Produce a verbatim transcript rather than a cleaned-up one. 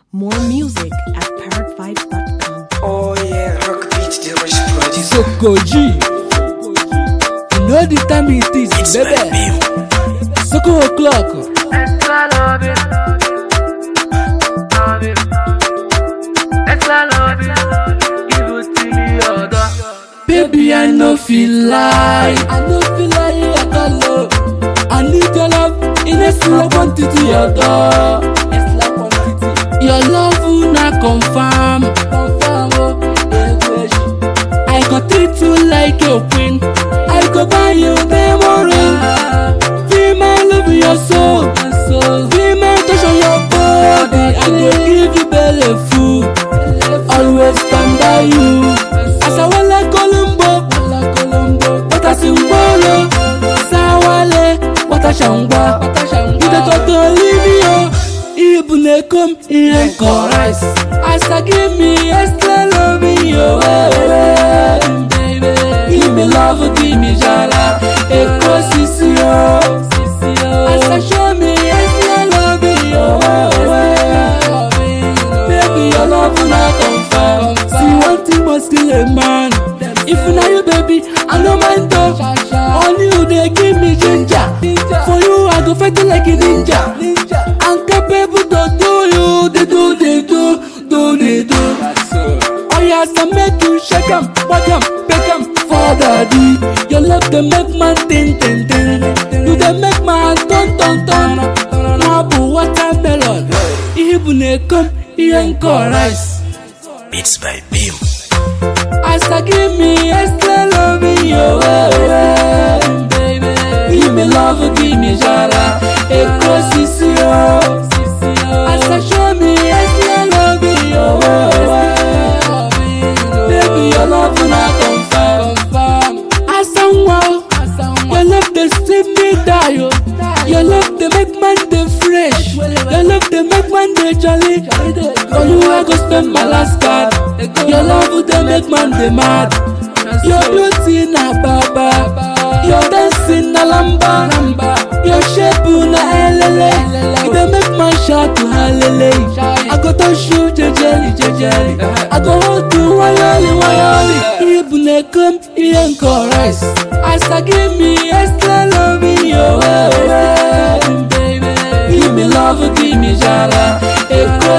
More music at parrot vibes dot com. Oh yeah, rock beat the rich producer. Soko G. You know the time it is, It's baby. my name. Soko o'clock. Extra love it, love it, extra love it, give it to the other. Baby, I no feel like I no feel like I got love. I need your love in a slow quantity, your door. A slow quantity. Your love will not confirm. Confirm, oh, yeah, I go treat you like a queen. I go buy you diamond ring. Feel my love in your soul. Feel my touch on your body. I go give you belly food. Always stand by you. As I want like Columbo, what I sing bolo. Sawale, what I shangwa. You the total leave you. Even they come in and chorus. As I give me extra love in your way, baby. Give me love, give me jala. Eko sisio. As I show me extra love in your way, baby, your love will not confirm. See one thing must kill a man. If now you, baby, I no mind though. Only you they give me ginger. For you, I go fight you like a ninja. I'm capable to do you. They do, they do, do, they do. Oh yes, I make you shake 'em, walk 'em, pick 'em for daddy. Your love they make man tin tin tin. You they make my ton ton ton. Mabu watermelon. Even they come, he ain't chorus. Beats by Beam. As I give me extra love in your way, baby. Give me love, give me jara. Eko sisio. As I show me extra love in your way, baby, your love will not confirm. As I wow, your love they strip me die. Your love they make man they fresh. Your love they make man they jolly. For you I go spend my last card. Your love they make man they mad. Your beauty na baba. Your dancing na lamba. Your shape na elele. You they make man shout to halele. I go touch you jejeli jejeli. I go hold you wayoli wayoli. Even they come in chorus. As I give me extra love in your way, baby. Give me love, give me jala. Eko